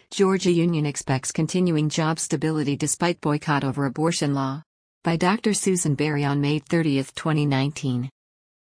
Georgia Union expects continuing job stability despite boycott over abortion law. By Dr. Susan Berry on May 30, 2019.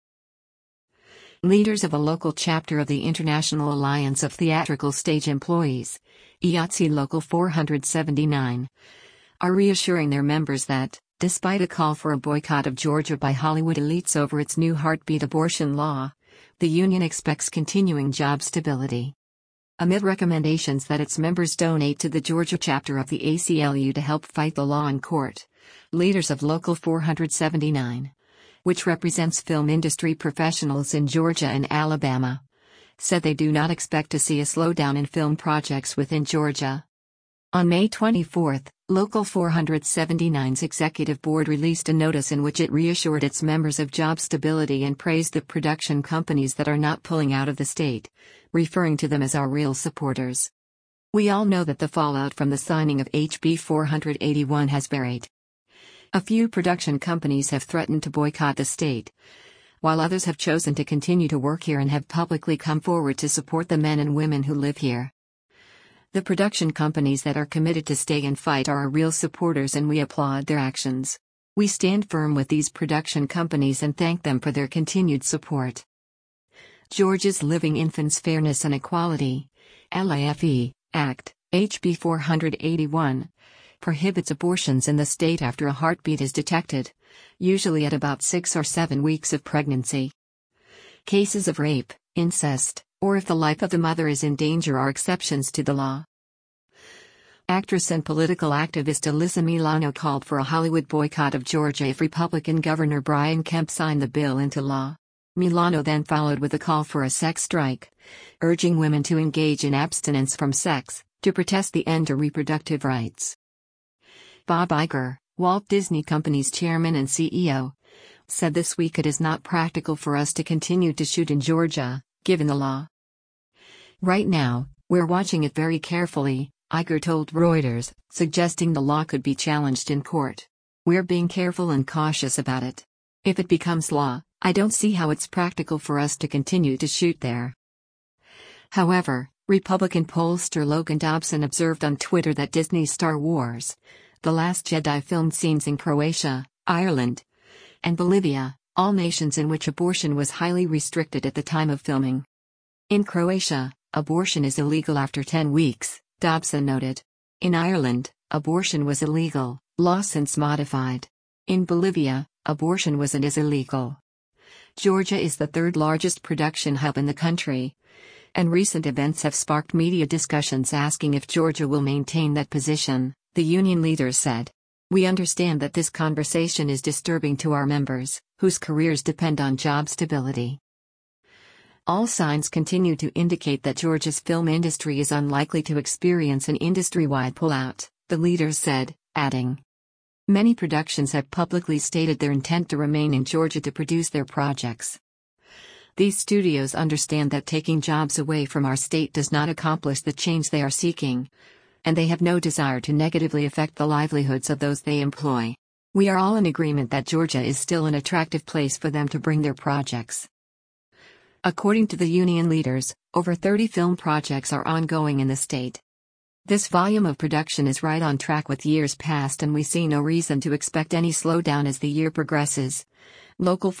Leaders of a local chapter of the International Alliance of Theatrical Stage Employees, IATSE Local 479, are reassuring their members that, despite a call for a boycott of Georgia by Hollywood elites over its new heartbeat abortion law, the union expects continuing job stability. Amid recommendations that its members donate to the Georgia chapter of the ACLU to help fight the law in court, leaders of Local 479, which represents film industry professionals in Georgia and Alabama, said they do not expect to see a slowdown in film projects within Georgia. On May 24, Local 479's executive board released a notice in which it reassured its members of job stability and praised the production companies that are not pulling out of the state, referring to them as our real supporters. We all know that the fallout from the signing of HB 481 has varied. A few production companies have threatened to boycott the state, while others have chosen to continue to work here and have publicly come forward to support the men and women who live here. The production companies that are committed to stay and fight are our real supporters, and we applaud their actions. We stand firm with these production companies and thank them for their continued support. Georgia's Living Infants Fairness and Equality (LIFE) Act, HB 481, prohibits abortions in the state after a heartbeat is detected, usually at about 6 or 7 weeks of pregnancy. Cases of rape, incest, or if the life of the mother is in danger are exceptions to the law. Actress and political activist Alyssa Milano called for a Hollywood boycott of Georgia if Republican Governor Brian Kemp signed the bill into law. Milano then followed with a call for a sex strike, urging women to engage in abstinence from sex, to protest the end to reproductive rights. Bob Iger, Walt Disney Company's chairman and CEO, said this week it is not practical for us to continue to shoot in Georgia, given the law. Right now, we're watching it very carefully, Iger told Reuters, suggesting the law could be challenged in court. We're being careful and cautious about it. If it becomes law, I don't see how it's practical for us to continue to shoot there. However, Republican pollster Logan Dobson observed on Twitter that Disney's Star Wars: The Last Jedi filmed scenes in Croatia, Ireland, and Bolivia, all nations in which abortion was highly restricted at the time of filming. In Croatia, abortion is illegal after 10 weeks, Dobson noted. In Ireland, abortion was illegal, law since modified. In Bolivia, abortion was and is illegal. Georgia is the third largest production hub in the country, and recent events have sparked media discussions asking if Georgia will maintain that position, the union leaders said. We understand that this conversation is disturbing to our members, whose careers depend on job stability. All signs continue to indicate that Georgia's film industry is unlikely to experience an industry-wide pullout, the leaders said, adding. Many productions have publicly stated their intent to remain in Georgia to produce their projects. These studios understand that taking jobs away from our state does not accomplish the change they are seeking, and they have no desire to negatively affect the livelihoods of those they employ. We are all in agreement that Georgia is still an attractive place for them to bring their projects. According to the union leaders, over 30 film projects are ongoing in the state. This volume of production is right on track with years past, and we see no reason to expect any slowdown as the year progresses, Local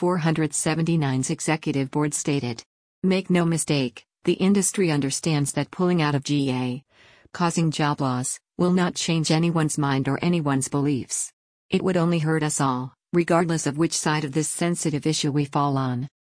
479's executive board stated. Make no mistake, the industry understands that pulling out of GA, causing job loss, will not change anyone's mind or anyone's beliefs. It would only hurt us all, regardless of which side of this sensitive issue we fall on.